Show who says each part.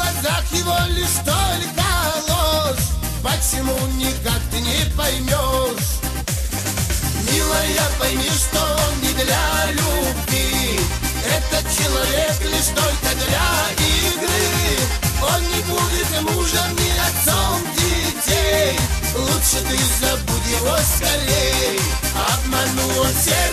Speaker 1: глазах его лишь только ложь. Почему никак ты не поймешь? Милая, пойми, что он не для любви. Этот человек лишь только для игры. Он не будет мужем, ни отцом детей. Лучше ты забудь его скорей. Обманул он всех.